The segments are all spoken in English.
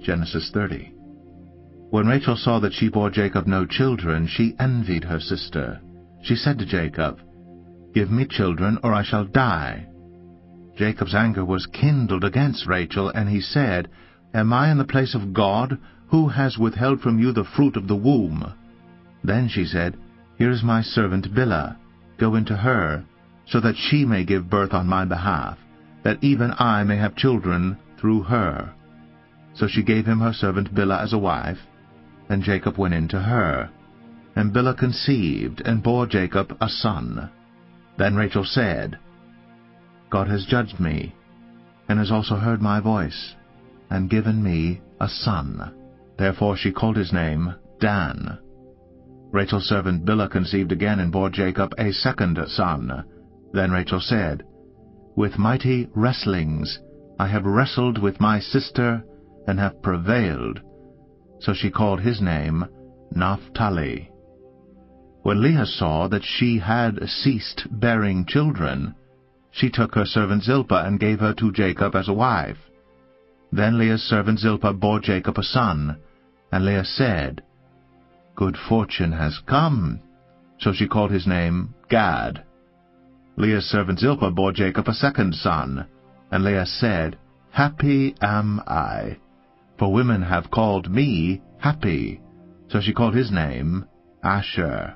Genesis 30. When Rachel saw that she bore Jacob no children, she envied her sister. She said to Jacob, "Give me children, or I shall die." Jacob's anger was kindled against Rachel, and he said, "Am I in the place of God, who has withheld from you the fruit of the womb?" Then she said, "Here is my servant Bilhah. Go into her, so that she may give birth on my behalf, that even I may have children through her." So she gave him her servant Bilhah as a wife, and Jacob went in to her. And Bilhah conceived, and bore Jacob a son. Then Rachel said, "God has judged me, and has also heard my voice, and given me a son." Therefore she called his name Dan. Rachel's servant Bilhah conceived again, and bore Jacob a second son. Then Rachel said, "With mighty wrestlings I have wrestled with my sister, and have prevailed." So she called his name Naphtali. When Leah saw that she had ceased bearing children, she took her servant Zilpah and gave her to Jacob as a wife. Then Leah's servant Zilpah bore Jacob a son, and Leah said, "Good fortune has come." So she called his name Gad. Leah's servant Zilpah bore Jacob a second son, and Leah said, "Happy am I, for women have called me happy." So she called his name Asher.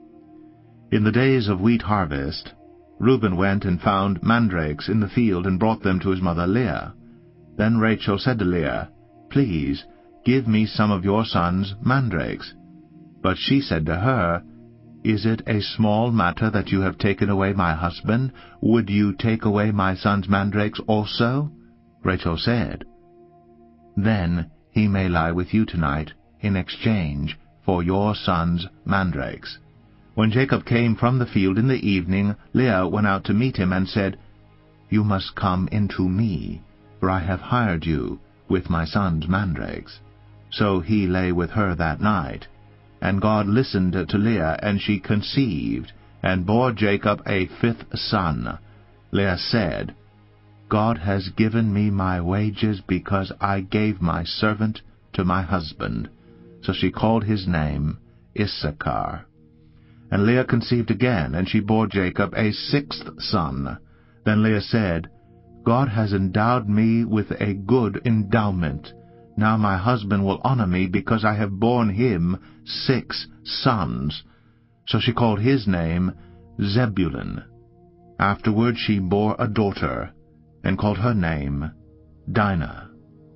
In the days of wheat harvest, Reuben went and found mandrakes in the field, and brought them to his mother Leah. Then Rachel said to Leah, "Please, give me some of your son's mandrakes." But she said to her, "Is it a small matter that you have taken away my husband? Would you take away my son's mandrakes also?" Rachel said, "Then he may lie with you tonight in exchange for your son's mandrakes." When Jacob came from the field in the evening, Leah went out to meet him and said, "You must come into me, for I have hired you with my son's mandrakes." So he lay with her that night. And God listened to Leah, and she conceived, and bore Jacob a fifth son. Leah said, "God has given me my wages, because I gave my servant to my husband." So she called his name Issachar. And Leah conceived again, and she bore Jacob a sixth son. Then Leah said, "God has endowed me with a good endowment. Now my husband will honor me, because I have borne him 6 sons. So she called his name Zebulun. Afterward she bore a daughter, and called her name Dinah.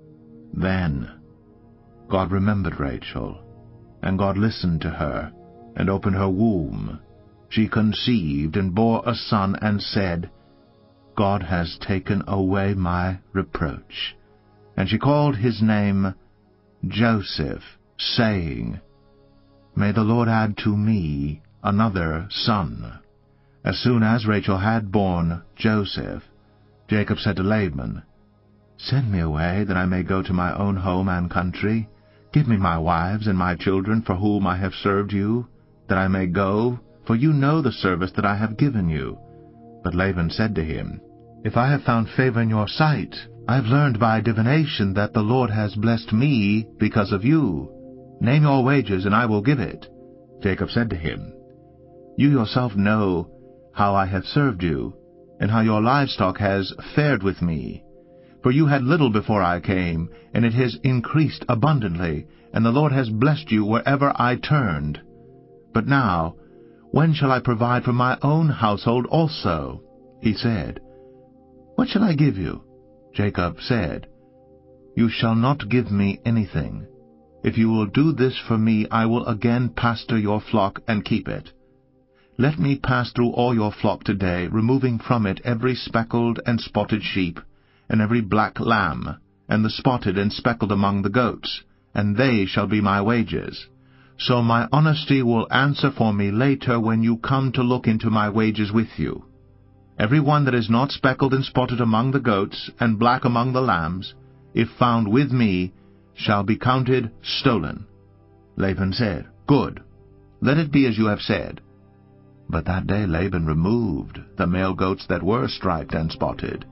Then God remembered Rachel, and God listened to her, and opened her womb. She conceived, and bore a son, and said, "God has taken away my reproach." And she called his name Joseph, saying, "May the Lord add to me another son." As soon as Rachel had borne Joseph, Jacob said to Laban, "Send me away, that I may go to my own home and country. Give me my wives and my children, for whom I have served you, that I may go, for you know the service that I have given you." But Laban said to him, "If I have found favor in your sight, I have learned by divination that the Lord has blessed me because of you. Name your wages, and I will give it." Jacob said to him, "You yourself know how I have served you, and how your livestock has fared with me. For you had little before I came, and it has increased abundantly, and the Lord has blessed you wherever I turned. But now, when shall I provide for my own household also?" He said, "What shall I give you?" Jacob said, "You shall not give me anything. If you will do this for me, I will again pasture your flock and keep it. Let me pass through all your flock today, removing from it every speckled and spotted sheep, and every black lamb, and the spotted and speckled among the goats, and they shall be my wages. So my honesty will answer for me later when you come to look into my wages with you. Every one that is not speckled and spotted among the goats, and black among the lambs, if found with me, shall be counted stolen." Laban said, "Good, let it be as you have said." But that day Laban removed the male goats that were striped and spotted,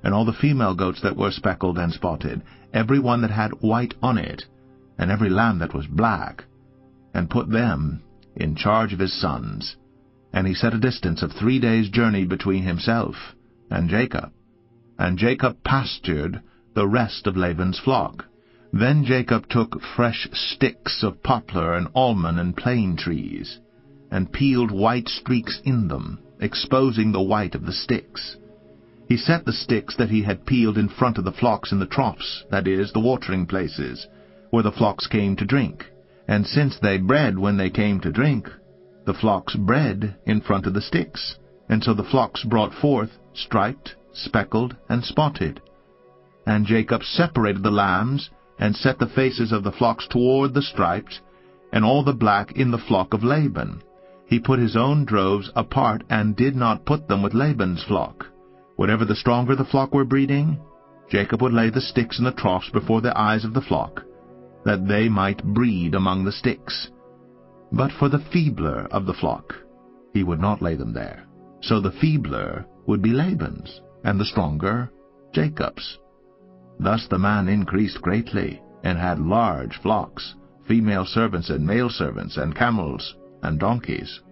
and all the female goats that were speckled and spotted, every one that had white on it, and every lamb that was black, and put them in charge of his sons. And he set a distance of 3 days' journey between himself and Jacob. And Jacob pastured the rest of Laban's flock. Then Jacob took fresh sticks of poplar and almond and plane trees, and peeled white streaks in them, exposing the white of the sticks. He set the sticks that he had peeled in front of the flocks in the troughs, that is, the watering places, where the flocks came to drink. And since they bred when they came to drink, the flocks bred in front of the sticks. And so the flocks brought forth, striped, speckled, and spotted. And Jacob separated the lambs, and set the faces of the flocks toward the striped, and all the black in the flock of Laban. He put his own droves apart, and did not put them with Laban's flock. Whenever the stronger the flock were breeding, Jacob would lay the sticks in the troughs before the eyes of the flock, that they might breed among the sticks. But for the feebler of the flock, he would not lay them there. So the feebler would be Laban's, and the stronger Jacob's. Thus the man increased greatly, and had large flocks, female servants and male servants, and camels and donkeys.